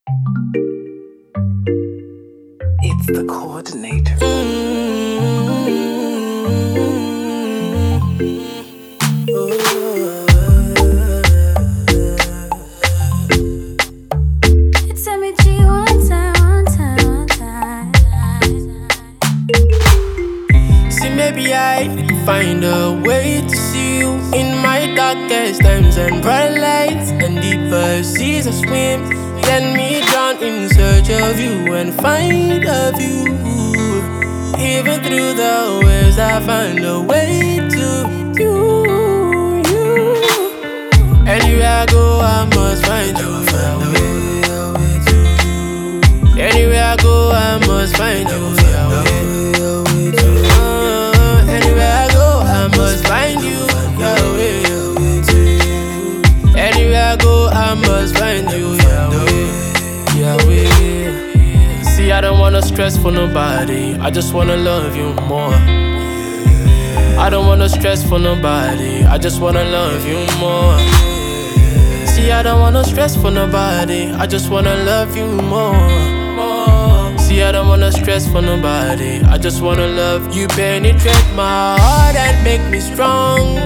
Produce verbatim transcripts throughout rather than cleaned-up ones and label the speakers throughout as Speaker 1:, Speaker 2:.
Speaker 1: It's the coordinator.
Speaker 2: Mm-hmm.
Speaker 3: You tell me G one time, one time, one time.
Speaker 2: See, maybe I can find a way to see you in my darkest times and bright lights and deeper seas of swim. Let me drown in search of you and find a view. Even through the waves, I find a way to you, you. Anywhere I go, I must find you. Anywhere I go, I must find you. Uh, anywhere I go, I must find you. Anywhere I go, I must find you. Yahweh. See, I don't wanna stress for nobody. I just wanna love you more. I don't wanna stress for nobody. I just wanna love you more. See, I don't wanna stress for nobody. I just wanna love you more. See, I don't wanna stress for nobody. I just wanna love you. Penetrate my heart and make me strong.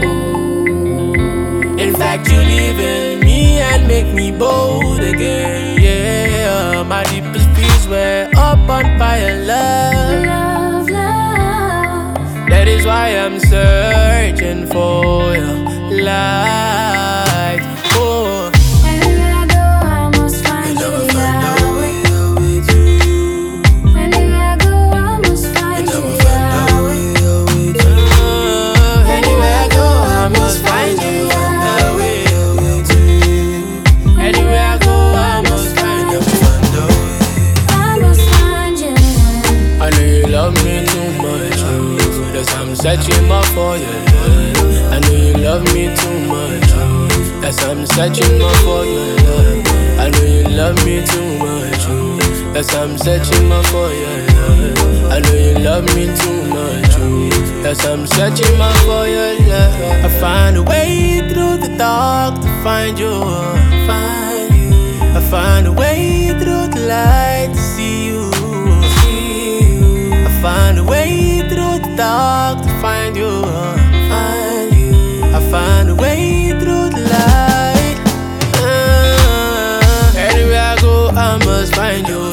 Speaker 2: In fact, you live in me and make me bold again. Yeah, my deepest fears were up on fire, love.
Speaker 3: Love, love.
Speaker 2: That is why I'm searching for your light. Oh.
Speaker 3: Anywhere I go, I must find you, Yahweh. Anywhere I go, I must find you, Yahweh.
Speaker 2: Uh, anywhere I go, I must find you, Yahweh. Anywhere I go, I must find you.
Speaker 3: I must find you.
Speaker 2: I know you love me too much, oh. That's why I'm searching more for your love. I know you love me too much, oh. That's why I'm searching more for your love. I know you love me too much, oh. That's why I'm searching more for your love. I know you love me too much, oh. That's why I'm searching more for your love. I find a way through the dark to find you, find you. I find a way through the light to see you. I find a way through the dark to find you, find you. I find a way through the light. Uh, anywhere I go, I must find you.